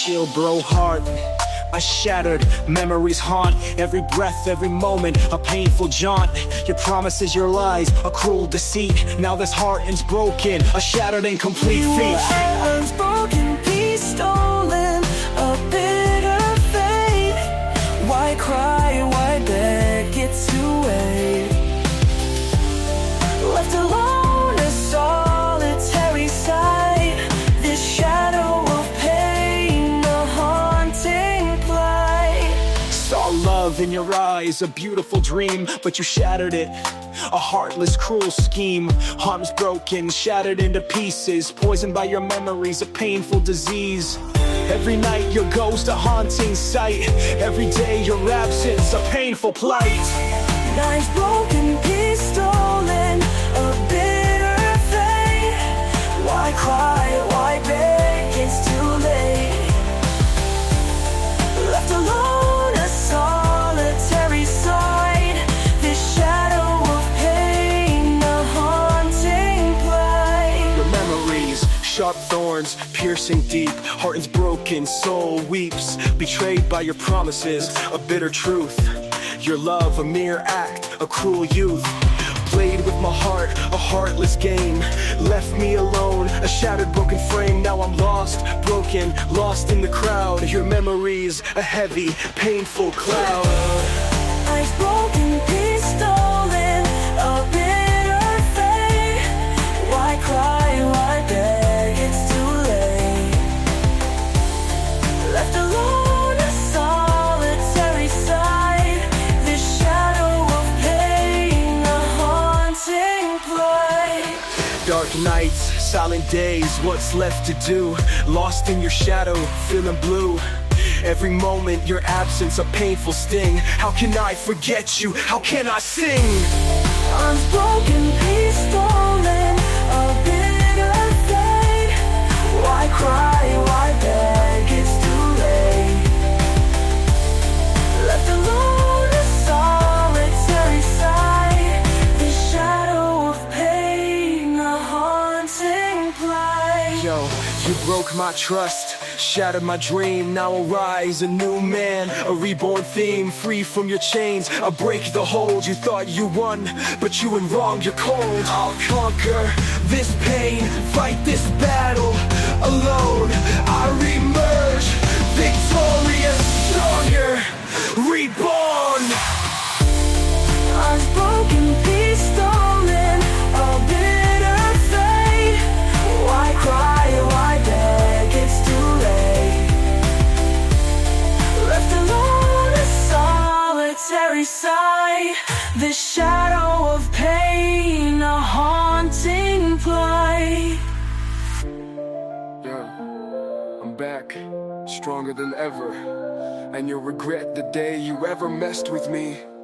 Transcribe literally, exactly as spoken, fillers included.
chill, bro, heart. A shattered memories haunt every breath, every moment, a painful jaunt. Your promises, your lies, a cruel deceit. Now this heart is broken, a shattered and complete feat. Unspoken peace stolen, a bitter fate. Why cry, why beg, it's too late. Left alone, a solitary sight. This shadow of pain, a haunting plight. Saw love in your eyes, a beautiful dream, but you shattered it. A heartless, cruel scheme. Arms broken, shattered into pieces, poisoned by your memories, a painful disease. Every night your ghost, a haunting sight. Every day your absence, a painful plight. Knives broken, peace stolen, a bitter fate. Why cry, why beg, it's too late. Left alone, a solitary sight. This shadow of pain, a haunting plight. Your memories, sharp thorns, piercing deep. Heart is broken, soul weeps. Betrayed by your promises, a bitter truth. Your love, a mere act, a cruel youth. Played with my heart, a heartless game. Left me alone, a shattered, broken frame. Now I'm lost, broken, lost in the crowd. Your memories, a heavy, painful cloud. Eyes broken, peace stolen, a bitter fate. Why cry, why beg, it's too late. Left alone, a solitary sight. This shadow of pain, a haunting plight. Dark nights, silent days, what's left to do? Lost in your shadow, feeling blue. Every moment, your absence, a painful sting. How can I forget you? How can I sing? Unspoken peace stolen, a bitter fate. Why cry, why beg, it's too late. Left alone, a solitary sight. The shadow of pain, a haunting plight. Yo, you broke my trust, shattered my dream. Now I rise, a new man, a reborn theme. Free from your chains, I break the hold. You thought you won, but you went wrong, you're cold. I'll conquer this pain, fight this battle alone. I remerge, victorious, stronger, reborn. Unspoken peace stolen, a bitter fate. Why cry, why beg, it's too late. Left alone, a solitary sight. The shadow of pain, a haunting plight. Yeah, I'm back, stronger than ever. And you'll regret the day you ever messed with me.